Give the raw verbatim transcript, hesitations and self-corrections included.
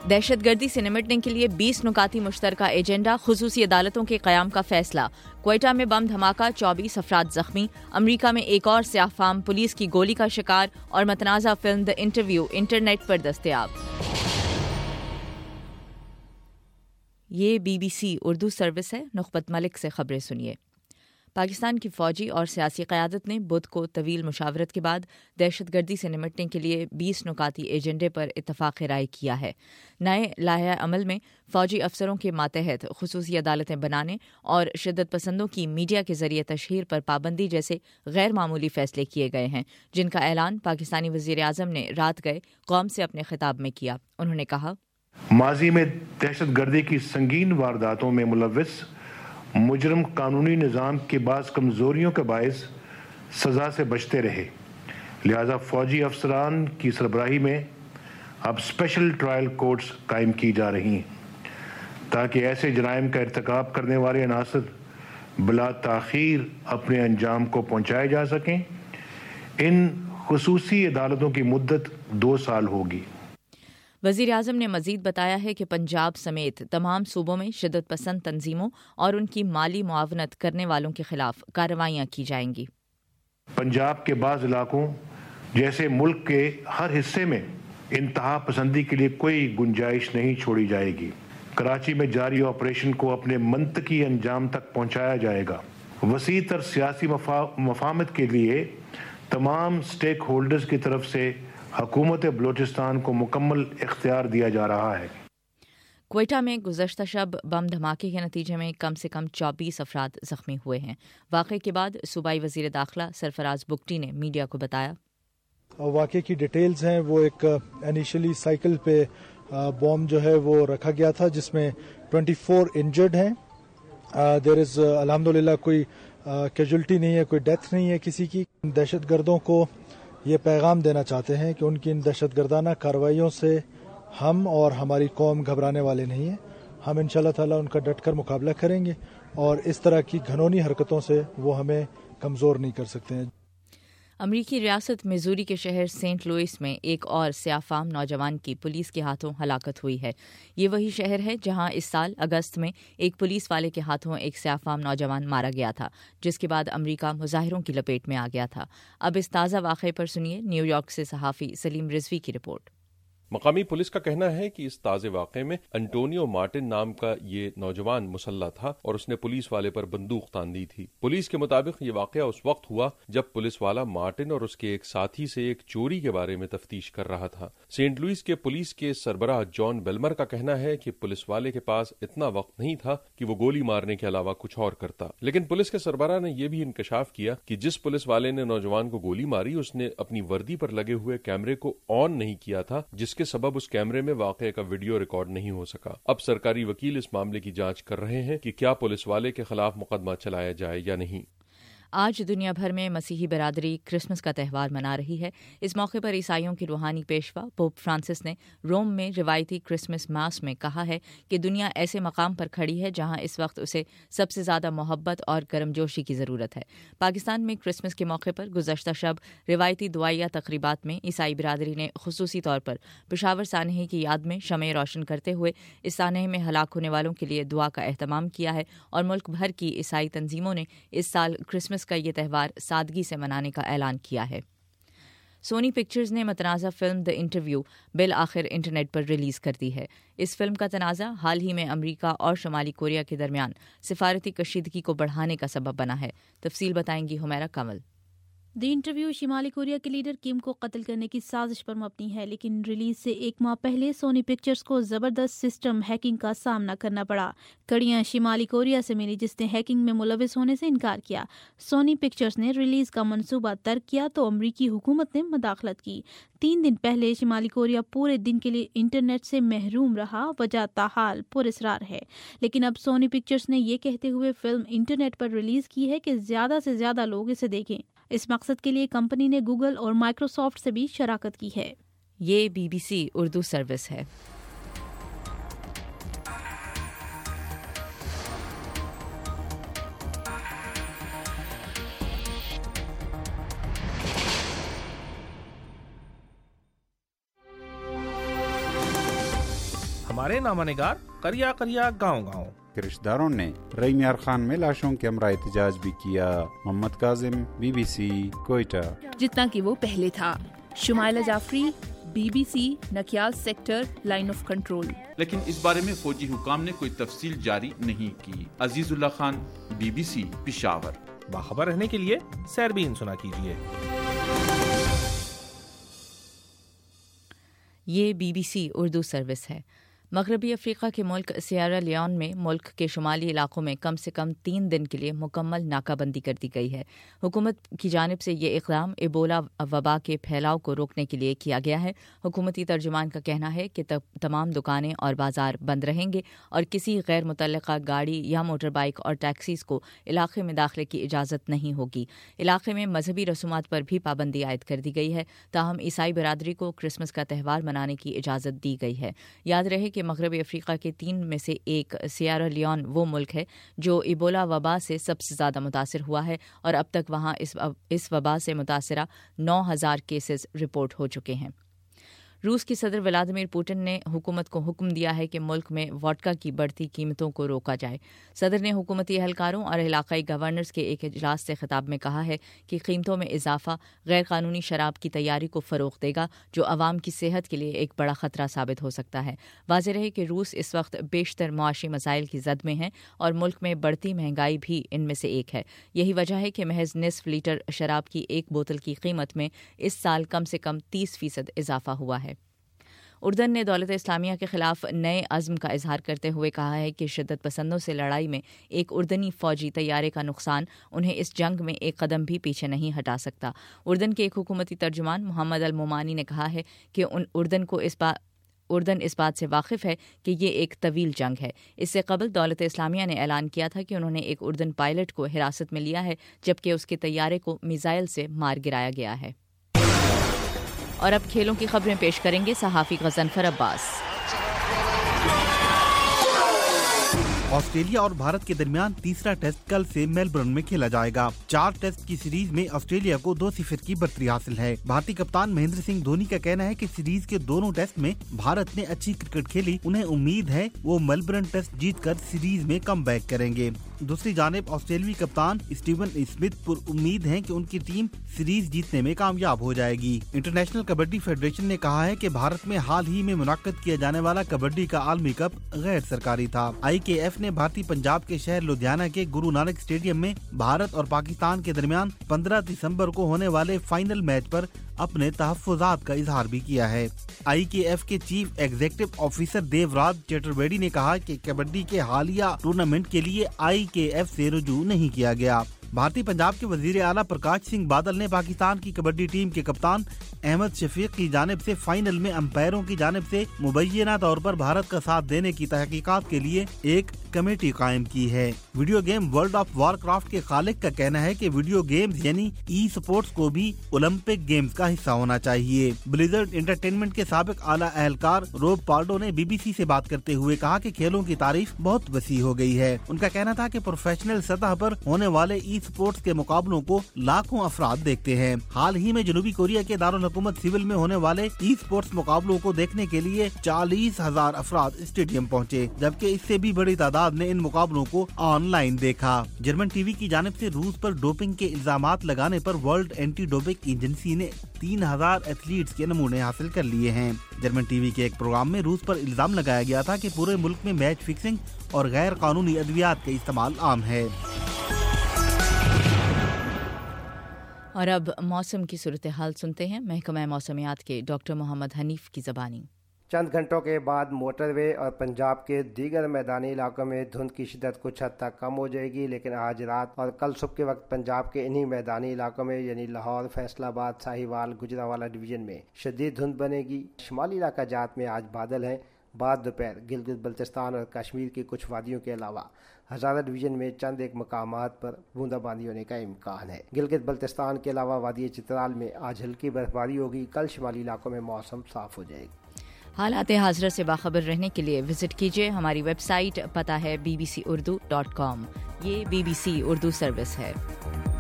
دہشت گردی سے نمٹنے کے لیے بیس نکاتی مشترکہ ایجنڈا، خصوصی عدالتوں کے قیام کا فیصلہ۔ کوئٹہ میں بم دھماکہ، چوبیس افراد زخمی۔ امریکہ میں ایک اور سیاہ فام پولیس کی گولی کا شکار، اور متنازع فلم دی انٹرویو انٹرنیٹ پر دستیاب۔ یہ B B C Urdu service ہے۔ نخبت ملک سے خبریں سنیے۔ پاکستان کی فوجی اور سیاسی قیادت نے بدھ کو طویل مشاورت کے بعد دہشت گردی سے نمٹنے کے لیے بیس نکاتی ایجنڈے پر اتفاق رائے کیا ہے۔ نئے لائحہ عمل میں فوجی افسروں کے ماتحت خصوصی عدالتیں بنانے اور شدت پسندوں کی میڈیا کے ذریعے تشہیر پر پابندی جیسے غیر معمولی فیصلے کیے گئے ہیں، جن کا اعلان پاکستانی وزیر اعظم نے رات گئے قوم سے اپنے خطاب میں کیا۔ انہوں نے کہا، ماضی میں دہشت گردی کی سنگین وارداتوں میں ملوث مجرم قانونی نظام کی بعض کمزوریوں کے باعث سزا سے بچتے رہے، لہذا فوجی افسران کی سربراہی میں اب اسپیشل ٹرائل کورٹس قائم کی جا رہی ہیں تاکہ ایسے جرائم کا ارتکاب کرنے والے عناصر بلا تاخیر اپنے انجام کو پہنچائے جا سکیں۔ ان خصوصی عدالتوں کی مدت دو سال ہوگی۔ وزیر اعظم نے مزید بتایا ہے کہ پنجاب سمیت تمام صوبوں میں شدت پسند تنظیموں اور ان کی مالی معاونت کرنے والوں کے خلاف کارروائیاں کی جائیں گی۔ پنجاب کے بعض علاقوں جیسے ملک کے ہر حصے میں انتہا پسندی کے لیے کوئی گنجائش نہیں چھوڑی جائے گی۔ کراچی میں جاری آپریشن کو اپنے منطقی انجام تک پہنچایا جائے گا۔ وسیع تر سیاسی مفاہمت کے لیے تمام سٹیک ہولڈرز کی طرف سے حکومت بلوچستان کو مکمل اختیار دیا جا رہا ہے۔ کوئٹہ میں گزشتہ شب بم دھماکے کے نتیجے میں کم سے کم چوبیس افراد زخمی ہوئے ہیں۔ واقعے کے بعد صوبائی وزیر داخلہ سرفراز بگٹی نے میڈیا کو بتایا، واقعے کی ڈیٹیلز ہیں، وہ ایک انیشلی سائیکل پہ بم جو ہے وہ رکھا گیا تھا جس میں ٹوینٹی فور انجرڈ ہیں۔ دیر از الحمدللہ کوئی کیجولٹی نہیں ہے، کوئی ڈیتھ نہیں ہے کسی کی۔ دہشت گردوں کو یہ پیغام دینا چاہتے ہیں کہ ان کی ان دہشت گردانہ کارروائیوں سے ہم اور ہماری قوم گھبرانے والے نہیں ہیں۔ ہم انشاءاللہ تعالی ان کا ڈٹ کر مقابلہ کریں گے اور اس طرح کی گھنونی حرکتوں سے وہ ہمیں کمزور نہیں کر سکتے ہیں۔ امریکی ریاست میزوری کے شہر سینٹ لوئس میں ایک اور سیاہ فام نوجوان کی پولیس کے ہاتھوں ہلاکت ہوئی ہے۔ یہ وہی شہر ہے جہاں اس سال اگست میں ایک پولیس والے کے ہاتھوں ایک سیاہ فام نوجوان مارا گیا تھا، جس کے بعد امریکہ مظاہروں کی لپیٹ میں آ گیا تھا۔ اب اس تازہ واقعے پر سنیے نیو یارک سے صحافی سلیم رضوی کی رپورٹ۔ مقامی پولیس کا کہنا ہے کہ اس تازے واقعے میں انٹونیو مارٹن نام کا یہ نوجوان مسلح تھا اور اس نے پولیس والے پر بندوق تان دی تھی۔ پولیس کے مطابق یہ واقعہ اس وقت ہوا جب پولیس والا مارٹن اور اس کے ایک ساتھی سے ایک چوری کے بارے میں تفتیش کر رہا تھا۔ سینٹ لوئس کے پولیس کے سربراہ جان بیلمر کا کہنا ہے کہ پولیس والے کے پاس اتنا وقت نہیں تھا کہ وہ گولی مارنے کے علاوہ کچھ اور کرتا، لیکن پولیس کے سربراہ نے یہ بھی انکشاف کیا کہ جس پولیس والے نے نوجوان کو گولی ماری اس نے اپنی وردی پر لگے ہوئے کیمرے کو آن نہیں کیا تھا، جس کے سبب اس کیمرے میں واقعے کا ویڈیو ریکارڈ نہیں ہو سکا۔ اب سرکاری وکیل اس معاملے کی جانچ کر رہے ہیں کہ کیا پولیس والے کے خلاف مقدمہ چلایا جائے یا نہیں۔ آج دنیا بھر میں مسیحی برادری کرسمس کا تہوار منا رہی ہے۔ اس موقع پر عیسائیوں کے روحانی پیشوا پوپ فرانسس نے روم میں روایتی کرسمس ماس میں کہا ہے کہ دنیا ایسے مقام پر کھڑی ہے جہاں اس وقت اسے سب سے زیادہ محبت اور گرمجوشی کی ضرورت ہے۔ پاکستان میں کرسمس کے موقع پر گزشتہ شب روایتی دعائیہ تقریبات میں عیسائی برادری نے خصوصی طور پر پشاور سانحے کی یاد میں شمع روشن کرتے ہوئے اس سانحے میں ہلاک ہونے والوں کے لیے دعا کا اہتمام کیا ہے، اور ملک بھر کی عیسائی تنظیموں نے اس سال کرسمس کا یہ تہوار سادگی سے منانے کا اعلان کیا ہے۔ سونی پکچرز نے متنازع فلم دی انٹرویو بالآخر انٹرنیٹ پر ریلیز کر دی ہے۔ اس فلم کا تنازع حال ہی میں امریکہ اور شمالی کوریا کے درمیان سفارتی کشیدگی کو بڑھانے کا سبب بنا ہے۔ تفصیل بتائیں گی ہمیرا کمل۔ دی انٹرویو شمالی کوریا کے لیڈر کم کو قتل کرنے کی سازش پر مبنی ہے، لیکن ریلیز سے ایک ماہ پہلے سونی پکچرز کو زبردست سسٹم ہیکنگ کا سامنا کرنا پڑا۔ کڑیاں شمالی کوریا سے ملی جس نے ہیکنگ میں ملوث ہونے سے انکار کیا۔ سونی پکچرز نے ریلیز کا منصوبہ ترک کیا تو امریکی حکومت نے مداخلت کی۔ تین دن پہلے شمالی کوریا پورے دن کے لیے انٹرنیٹ سے محروم رہا، وجہ تاحال پراسرار ہے، لیکن اب سونی پکچرز نے یہ کہتے ہوئے فلم انٹرنیٹ پر ریلیز کی ہے کہ زیادہ سے زیادہ لوگ اسے دیکھیں۔ اس مقصد کے لیے کمپنی نے گوگل اور مائکروسافٹ سے بھی شراکت کی ہے۔ یہ B B C Urdu service ہے۔ ہمارے نامہ نگار قریہ قریہ گاؤں گاؤں کے رشتہ داروں نے رئی میار خان میں لاشوں کے ہمراہ احتجاج بھی کیا. Muhammad Kazim, B B C, Quetta. جتنا کہ وہ پہلے تھا. Shumaila Jafri, B B C, Nikial sector, line of control. لیکن اس بارے میں فوجی حکام نے کوئی تفصیل جاری نہیں کی. Aziz Ullah Khan, B B C, Peshawar. باخبر رہنے کے لیے سیربین سنا کیجیے. یہ B B C Urdu service ہے. مغربی افریقہ کے ملک سیئرا لیون میں ملک کے شمالی علاقوں میں کم سے کم تین دن کے لیے مکمل ناکہ بندی کر دی گئی ہے. حکومت کی جانب سے یہ اقدام ایبولا وبا کے پھیلاؤ کو روکنے کے لیے کیا گیا ہے. حکومتی ترجمان کا کہنا ہے کہ تمام دکانیں اور بازار بند رہیں گے اور کسی غیر متعلقہ گاڑی یا موٹر بائک اور ٹیکسیز کو علاقے میں داخلے کی اجازت نہیں ہوگی. علاقے میں مذہبی رسومات پر بھی پابندی عائد کر دی گئی ہے. تاہم عیسائی برادری کو کرسمس کا تہوار منانے کی اجازت دی گئی ہے. یاد رہے کہ مغربی افریقہ کے تین میں سے ایک سیئرا لیون وہ ملک ہے جو ایبولا وبا سے سب سے زیادہ متاثر ہوا ہے اور اب تک وہاں اس وبا سے متاثرہ نو ہزار کیسز رپورٹ ہو چکے ہیں. روس کی صدر ولادیمیر پوٹن نے حکومت کو حکم دیا ہے کہ ملک میں وڈکا کی بڑھتی قیمتوں کو روکا جائے. صدر نے حکومتی اہلکاروں اور علاقائی گورنرز کے ایک اجلاس سے خطاب میں کہا ہے کہ قیمتوں میں اضافہ غیر قانونی شراب کی تیاری کو فروغ دے گا جو عوام کی صحت کے لیے ایک بڑا خطرہ ثابت ہو سکتا ہے. واضح رہے کہ روس اس وقت بیشتر معاشی مسائل کی زد میں ہے اور ملک میں بڑھتی مہنگائی بھی ان میں سے ایک ہے. یہی وجہ ہے کہ محض نصف لیٹر شراب کی ایک بوتل کی قیمت میں اس سال کم سے کم تیس فیصد اضافہ ہوا ہے. اردن نے دولت اسلامیہ کے خلاف نئے عزم کا اظہار کرتے ہوئے کہا ہے کہ شدت پسندوں سے لڑائی میں ایک اردنی فوجی طیارے کا نقصان انہیں اس جنگ میں ایک قدم بھی پیچھے نہیں ہٹا سکتا. اردن کے ایک حکومتی ترجمان محمد المومانی نے کہا ہے کہ اردن کو اس بات اردن اس بات سے واقف ہے کہ یہ ایک طویل جنگ ہے. اس سے قبل دولت اسلامیہ نے اعلان کیا تھا کہ انہوں نے ایک اردن پائلٹ کو حراست میں لیا ہے جبکہ اس کے طیارے کو میزائل سے مار گرایا گیا ہے. اور اب کھیلوں کی خبریں پیش کریں گے صحافی غضنفر عباس. آسٹریلیا اور بھارت کے درمیان تیسرا ٹیسٹ کل سے میلبرن میں کھیلا جائے گا. چار ٹیسٹ کی سیریز میں آسٹریلیا کو دو صفر کی برتری حاصل ہے. بھارتی کپتان مہندر سنگھ دھونی کا کہنا ہے کہ سیریز کے دونوں ٹیسٹ میں بھارت نے اچھی کرکٹ کھیلی. انہیں امید ہے وہ میلبرن ٹیسٹ جیت کر سیریز میں کم بیک کریں گے. دوسری جانب آسٹریلوی کپتان اسٹیون اسمتھ پر امید ہیں کہ ان کی ٹیم سیریز جیتنے میں کامیاب ہو جائے گی. انٹرنیشنل کبڈی فیڈریشن نے کہا ہے کہ بھارت میں حال ہی میں منعقد کیا جانے والا کبڈی کا عالمی کپ غیر سرکاری تھا. آئی کے ایف نے بھارتی پنجاب کے شہر لدھیانہ کے گرو نانک اسٹیڈیم میں بھارت اور پاکستان کے درمیان پندرہ دسمبر کو ہونے والے فائنل میچ پر اپنے تحفظات کا اظہار بھی کیا ہے. آئی کے ایف کے chief executive officer Dev Raj Chaturvedi نے کہا کہ کبڈی کے حالیہ ٹورنامنٹ کے لیے آئی کے ایف سے رجوع نہیں کیا گیا. بھارتی پنجاب کے وزیر اعلیٰ پرکاش سنگھ بادل نے پاکستان کی کبڈی ٹیم کے کپتان احمد شفیق کی جانب سے فائنل میں امپائروں کی جانب سے مبینہ طور پر بھارت کا ساتھ دینے کی تحقیقات کے لیے ایک کمیٹی قائم کی ہے. Video game world of Warcraft کے خالق کا کہنا ہے کہ ویڈیو گیمز یعنی ای سپورٹس کو بھی اولمپک گیمز کا حصہ ہونا چاہیے. بلیزرڈ انٹرٹینمنٹ کے سابق اعلیٰ اہلکار روب پارڈو نے بی بی سی سے بات کرتے ہوئے کہا کہ کھیلوں کی تعریف بہت وسیع ہو گئی ہے. ان کا کہنا تھا کہ پروفیشنل سطح پر ہونے والے ای سپورٹس کے مقابلوں کو لاکھوں افراد دیکھتے ہیں. حال ہی میں جنوبی کوریا کے دارالحکومت سیول میں ہونے والے ای سپورٹس مقابلوں کو دیکھنے کے لیے چالیس ہزار افراد اسٹیڈیم پہنچے جبکہ اس سے بھی بڑی تعداد نے ان مقابلوں کو آن لائن دیکھا. جرمن ٹی وی کی جانب سے روس پر ڈوپنگ کے الزامات لگانے پر ورلڈ اینٹی ڈوپنگ ایجنسی نے تین ہزار ایتھلیٹس کے نمونے حاصل کر لیے ہیں. جرمن ٹی وی کے ایک پروگرام میں روس پر الزام لگایا گیا تھا کہ پورے ملک میں میچ فکسنگ اور غیر قانونی ادویات کا استعمال عام ہے. اور اب موسم کی صورتحال سنتے ہیں محکمہ موسمیات کے ڈاکٹر محمد حنیف کی زبانی. چند گھنٹوں کے بعد موٹر وے اور پنجاب کے دیگر میدانی علاقوں میں دھند کی شدت کچھ حد تک کم ہو جائے گی، لیکن آج رات اور کل صبح کے وقت پنجاب کے انہی میدانی علاقوں میں یعنی لاہور، فیصل آباد، ساہیوال، گجرانوالہ ڈویژن میں شدید دھند بنے گی. شمالی علاقہ جات میں آج بادل ہیں. بعد دوپہر گلگت بلتستان اور کشمیر کی کچھ وادیوں کے علاوہ ہزارہ ڈویژن میں چند ایک مقامات پر بوندا باندی ہونے کا امکان ہے. گلگت بلتستان کے علاوہ وادی چترال میں آج ہلکی برف باری ہوگی. کل شمالی علاقوں میں موسم صاف ہو جائے گا. حالات حاضرہ سے باخبر رہنے کے لیے وزٹ کیجیے ہماری ویب سائٹ، پتہ ہے B B C Urdu dot com. یہ B B C Urdu service ہے.